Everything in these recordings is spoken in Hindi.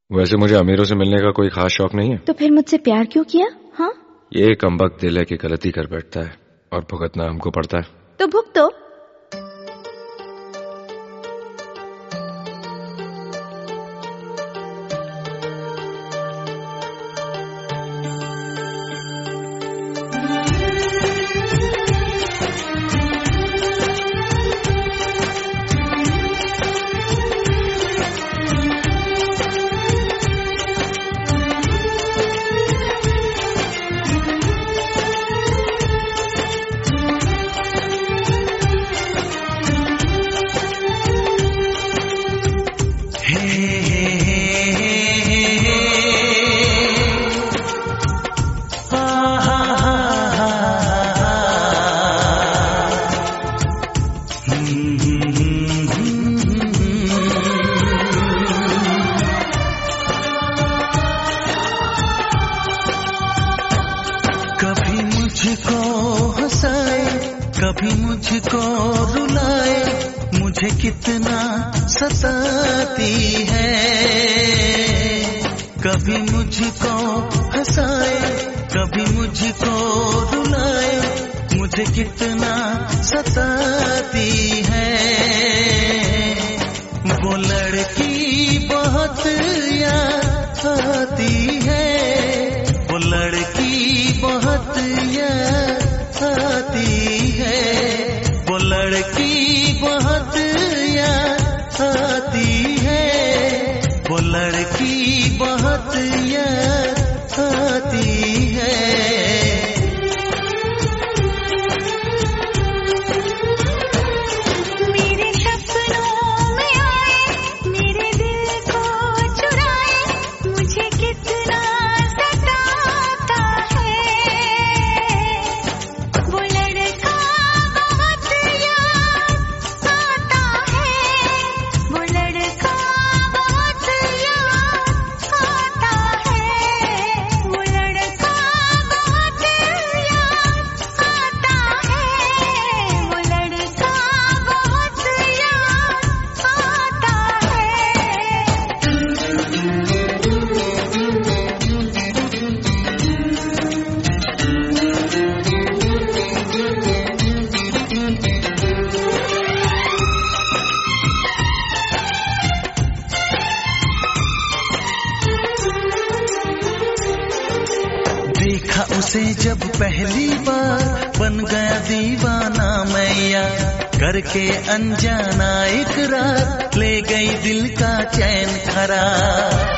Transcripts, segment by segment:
वैसे मुझे अमीरों से मिलने का कोई खास शौक नहीं है। तो फिर मुझसे प्यार क्यों किया? हाँ, ये कमबख्त दिल है कि गलती कर बैठता है और भुगतना हमको पड़ता है। तो भुगतो। कभी मुझको हंसाए, कभी मुझको रुलाए, मुझे कितना सताती है। कभी मुझको हंसाए, कभी मुझको रुलाए, मुझे कितना सताती है। वो लड़की बहुत याद आती है, वो लड़की बहुत याद आती है, वो लड़की बहुत याद आती है, वो लड़की बहुत याद आती है। मेरे सपनों में आए, मेरे दिल को चुराए, मुझे कितना सताता है। वो लड़का बहुत याद आता है, वो लड़का बहुत याद आता है, वो लड़का बहुत याद आता है, वो लड़का बहुत याद आता देखा उसे जब पहली बार, बन गया दीवाना मैया, करके अनजाना इकरार, ले गई दिल का चैन करार।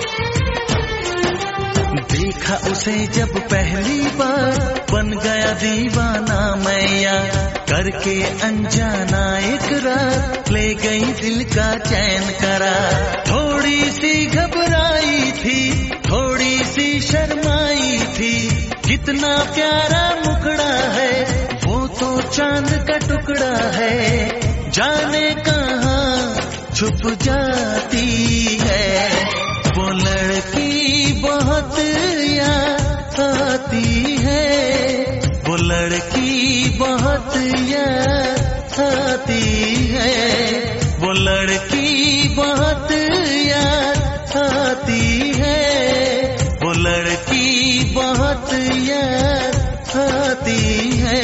देखा उसे जब पहली बार, बन गया दीवाना मैया, करके अनजाना इकरार, ले गई दिल का चैन करार। थोड़ी सी घबराई थी, थोड़ी सी शर्माई थी, कितना प्यारा मुखड़ा है, वो तो चांद का टुकड़ा है, जाने कहाँ छुप जाती है। वो लड़की बहुत याद आती है, वो लड़की बहुत याद आती है, वो लड़की बहुत याद आती है, वो लड़की बहुत याद आती है।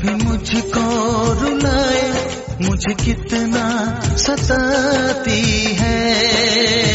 कभी मुझको रुलाए, मुझे कितना सताती है।